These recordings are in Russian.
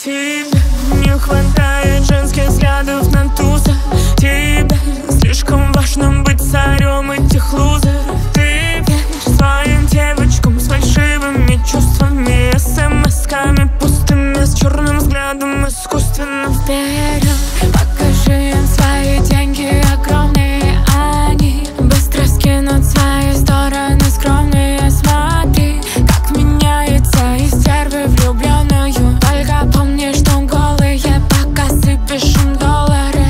Тебе не хватает женских взглядов на туза. Тебе слишком важно быть царем этих лузеров. Ты веришь своим девочкам с фальшивыми чувствами, смс-ками пустыми, с черным взглядом искусственно вперед. Покажи им свои деньги огромные, они быстро скинут свои стороны скромные. Смотри, как меняется из стервы влюбленную. Только помни, что голые пока сыпешь им доллары.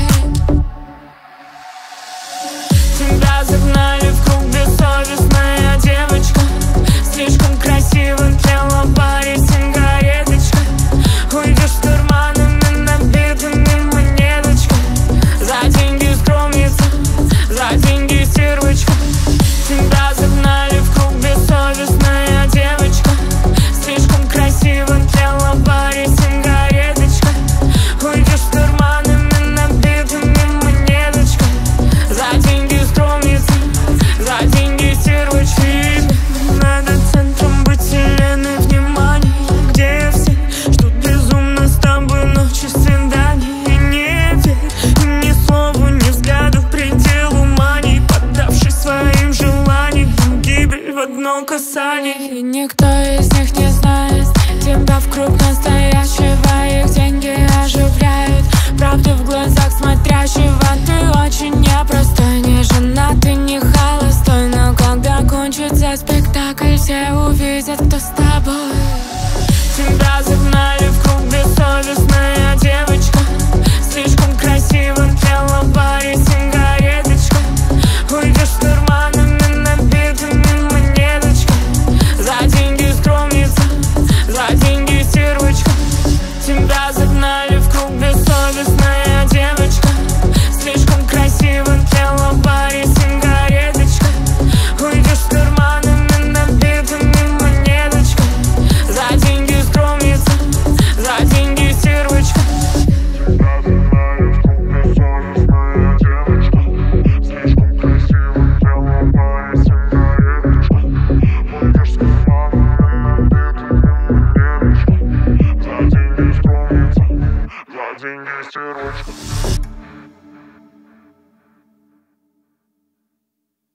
Тебя загнали в круг, бессовестная девочка. Слишком красиво для лобари сигареточка. Уйдешь с карманами набитыми монеточкой. За деньги скромница, за деньги стервочка. Тебя загнали в круг, бессовестная девочка. Слишком красиво для лобари сигареточка. Уйдешь с карманами набитыми монеточкой. За деньги скромница, за деньги стервочки. Надо центром быть вселенной внимания, где все ждут безумно с тобой ночи свиданий. И не верь ни слову, ни взгляду, пределу мании, поддавшись своим желаниям, гибель в одно касание. И никто из них не знает тебя в круг настоящего. Их деньги оживляют правду в глазах смотрящего. Ты очень непростой, не женатый, не холостой. Но когда кончится спектакль, все увидят, кто стоит.